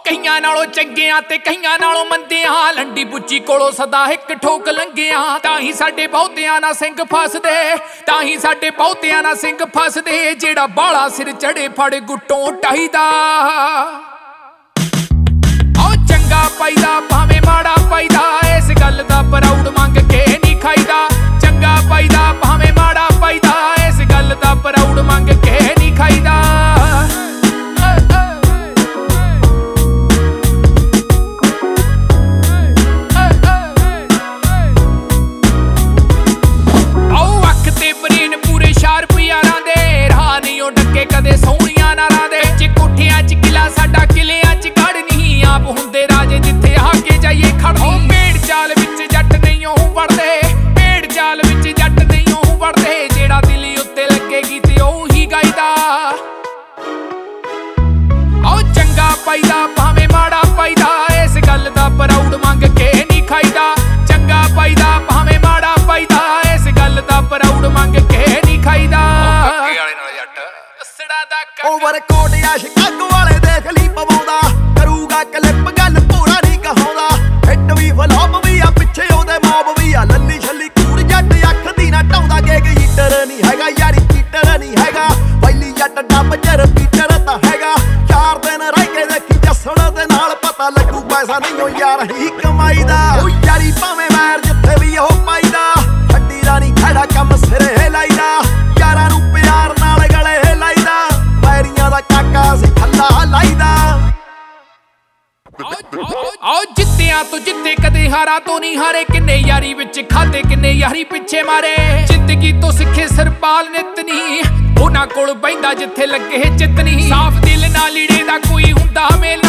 ਕਈਆਂ ਨਾਲੋਂ ਚੰਗਿਆਂ ਤੇ ਕਈਆਂ ਨਾਲੋਂ ਮੰਦਿਆਂ, ਲੰਡੀ ਬੁੱਚੀ ਕੋਲੋਂ ਸਦਾ ਇੱਕ ਠੋਕ ਲੰਘਿਆਂ। ਤਾਂ ਹੀ ਸਾਡੇ ਬਹੁਤਿਆਂ ਨਾਲ ਸਿੰਘ ਫਸਦੇ, ਤਾਂ ਹੀ ਸਾਡੇ ਬਹੁਤਿਆਂ ਨਾਲ ਸਿੰਘ ਫਸਦੇ। ਜਿਹੜਾ ਬਾਲਾ ਸਿਰ ਚੜੇ ਫੜ ਗੁੱਟੋਂ ਟਾਈਦਾ। ਚੰਗਾ ਪਾਈਦਾ ਭਾਵੇਂ ਮਾੜਾ ਪਾਈਦਾ, ਇਸ ਗੱਲ ਦਾ ਪ੍ਰਾਊਡ ਮੰਗ ਕੇ ਨਹੀਂ ਖਾਈਦਾ। ਚੰਗਾ ਪਾਈਦਾ ਭਾਵੇਂ ਮਾੜਾ ਪਾਈਦਾ, ਇਸ ਗੱਲ ਦਾ ਪ੍ਰਾਊਡ ਮੰਗ ਕੇ ਨਹੀਂ ਖਾਈਦਾ। ਆਓ ਅੱਖ ਤੇ ਬਰੇਨ ਪੂਰੇ ਸ਼ਾਰਪ ਯਾਰਾਂ ਦੇ, ਰਾਹ ਨਹੀਂ ਉਹ ਡੱਕੇ ਕਦੇ ਸੋਹਣੀਆਂ ਨਾਰਾਂ ਦੇ। ਜੇ ਕੋਠਿਆਂ 'ਚ ਕਿਲਾ ਸਾਡਾ ਕਿਲਿਆਂ 'ਚ ਗੜ ਨਹੀਂ, ਆਪ ਹੁੰਦੇ ਰਾਜੇ ਜਿੱਥੇ ਆ ਕੇ ਜਾਈਏ ਖੜਨੀ। ਭੇਡ ਚਾਲ ਵਿੱਚ ਜੱਟ ਨਹੀਂ ਉਹ ਵੜਦੇ, ਭੇਡ ਚਾਲ ਵਿੱਚ ਜੱਟ ਨਹੀਂ ਉਹ ਵੜਦੇ। ਜਿਹੜਾ ਦਿਲ ਉੱਤੇ ਲੱਗੇਗੀ ਤੇ ਉਹੀ ਗਾਈਦਾ। ਆਓ ਚੰਗਾ ਪਾਈਦਾ ਭਾਵੇਂ ਮਾੜਾ ਪਾਈਦਾ, ਇਸ ਗੱਲ ਦਾ ਪ੍ਰਾਊਡ ਮੰਗ ਕੇ ਨਹੀਂ ਖਾਈਦਾ। ਚੰਗਾ ਪਾਈਦਾ ਭਾਵੇਂ ਮਾੜਾ ਪਾਈਦਾ, ਇਸ ਗੱਲ ਦਾ ਪ੍ਰਾਊਡ ਮੰਗ ਕੇ ਨਹੀਂ ਖਾਈਦਾ। ਓਵਰ ਕੋਟ ਸ਼ਿਕਾਗੋ ਵਾਲੇ ਦੇਖ ਲਈ ਪਵਾਉਂਦਾ, ਕਰੂਗਾ ਕਲਿੱਪ ਗੱਲ ਪੂਰਾ ਨਹੀਂ ਕਹਾਉਂਦਾ। ਹਿੱਟ ਵੀ ਫਲॉप ਵੀ ਆ ਪਿੱਛੇ ਉਹਦੇ ਮੌਬ ਵੀ ਆ, ਲੱਲੀ ਛੱਲੀ ਕੂੜ ਜੱਟ ਅੱਖ ਦੀ ਨਾ ਢਾਉਂਦਾ। ਗੇਗ ਹੀਟਰ ਨਹੀਂ ਹੈਗਾ ਯਾਰੀ ਚੀਟਰ ਨਹੀਂ ਹੈਗਾ, ਵੈਲੀ ਜੱਟ ਡੱਬ ਚ ਰਿਪੀਟਰ ਤਾਂ ਹੈਗਾ। 4 ਦਿਨ ਰਹਿ ਕੇ ਦੇਖੀ ਜੱਸਣ ਦੇ ਨਾਲ ਪਤਾ ਲੱਗੂ ਪੈਸਾ ਨਹੀਂ ਉਹ ਯਾਰ ਹੀ ਕਮਾਈਦਾ। ਉਹ ਯਾਰੀ ਭਾਵੇਂ ਮੈਰ ਜਿੱਥੇ ਵੀ ਉਹ ਪਾਈਦਾ, ਛੱਡੀ ਦਾ ਨਹੀਂ ਖੜਾ ਕੰਮ ਸਿਰੇ ਲਾਈਦਾ। ਯਾਰਾਂ ਨੂੰ ਪਿਆਰ ਨਾਲ ਗਲੇ ਲਾਈਦਾ, ਵੈਰੀਆਂ ਦਾ ਕਾਕਾ ਸੀ ਥੱਲਾ ਲਾਈਦਾ। ਆਓ ਜਿੱਤਿਆਂ ਤੋਂ ਜਿੱਤੇ ਕਦੇ ਹਾਰਾਂ ਤੋਂ ਨਹੀਂ ਹਾਰੇ, ਕਿੰਨੇ ਯਾਰੀ ਵਿੱਚ ਖਾਦੇ ਕਿੰਨੇ ਯਾਰੀ ਪਿੱਛੇ ਮਾਰੇ। ਜ਼ਿੰਦਗੀ ਤੋਂ ਸਿੱਖੇ ਸਰਪਾਲ ਨਿਤ ਨਹੀਂ, ਉਹਨਾਂ ਕੋਲ ਬੈਂਦਾ ਜਿੱਥੇ ਲੱਗੇ ਚਿੱਤ ਨਹੀਂ। ਸਾਫ਼ ਦਿਲ ਨਾਲ ਲੀੜੇ ਦਾ ਕੋਈ ਹੁੰਦਾ ਮੇਲ